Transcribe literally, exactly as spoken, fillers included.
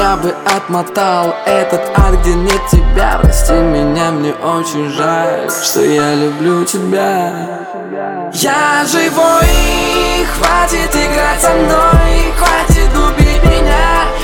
я бы отмотал этот ад, где нет тебя. Прости меня, мне очень жаль, что я люблю тебя. Я живой, хватит играть со мной, хватит убить меня.